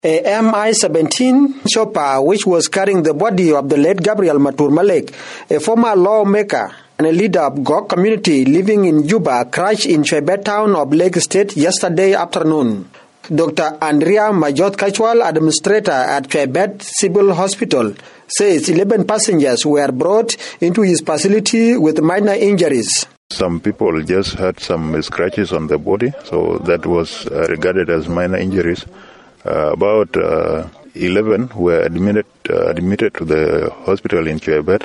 A Mi-17 chopper which was carrying the body of the late Gabriel Matur Malek, a former lawmaker and a leader of Gok community living in Juba, crashed in Chwebet town of Lake State yesterday afternoon. Dr. Andrea Majot Kachwal, administrator at Chwebet Civil Hospital, says 11 passengers were brought into his facility with minor injuries. Some people just had some scratches on the body, so that was regarded as minor injuries. About 11 were admitted to the hospital in Chwebet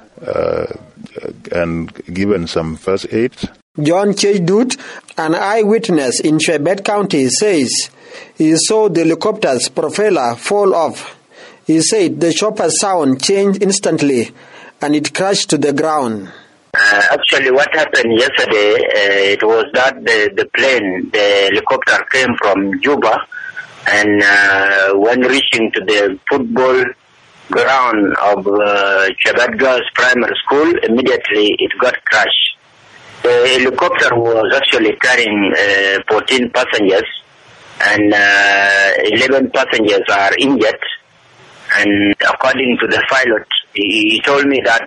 and given some first aid. John Chedut, an eyewitness in Chwebet County, says he saw the helicopter's propeller fall off. He said the chopper's sound changed instantly and it crashed to the ground. Actually, what happened yesterday, it was that the helicopter came from Juba, and when reaching to the football ground of Chwebet Girls Primary School, immediately it got crashed. The helicopter was actually carrying 14 passengers, and 11 passengers are injured. And according to the pilot, he told me that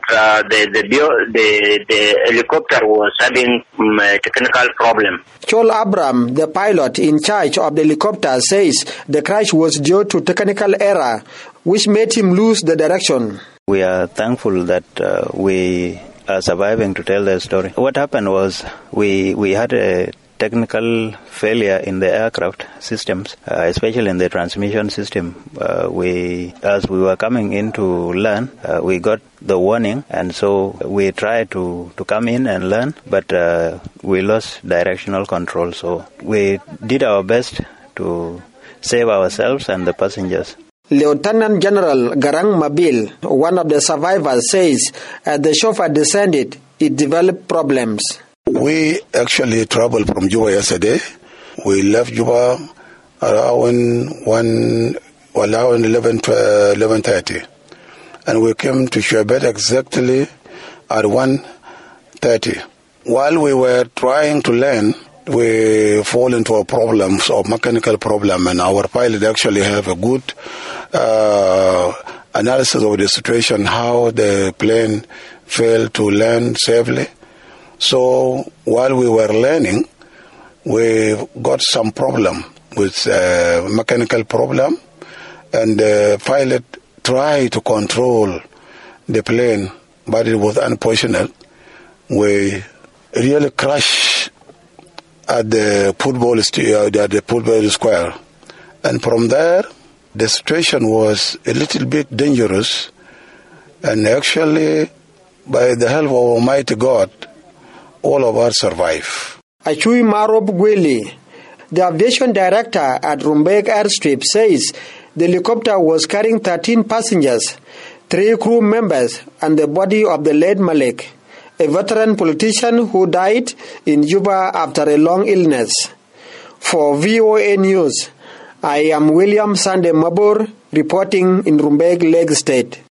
the helicopter was having a technical problem. Chol Abram, the pilot in charge of the helicopter, says the crash was due to technical error, which made him lose the direction. We are thankful that we are surviving to tell the story. What happened was we had a technical failure in the aircraft systems, especially in the transmission system. As we were coming in to learn, we got the warning, and so we tried to come in and learn, but we lost directional control. So we did our best to save ourselves and the passengers. Lieutenant General Garang Mabil, one of the survivors, says as the chauffeur descended, it developed problems. We actually traveled from Juba yesterday. We left Juba around 11:30, and we came to Chwebet exactly at 1:30. While we were trying to land, we fall into a mechanical problem, and our pilot actually have a good analysis of the situation, how the plane failed to land safely. So while we were learning, we got some problem with mechanical problem, and the pilot tried to control the plane, but it was unfortunate. We really crashed at the football square, and from there the situation was a little bit dangerous, and actually by the help of Almighty God, all of us survive. Achui Marob Gweli, the aviation director at Rumbek Airstrip, says the helicopter was carrying 13 passengers, 3 crew members, and the body of the late Malek, a veteran politician who died in Juba after a long illness. For VOA News, I am William Sande Mabur reporting in Rumbek, Lake State.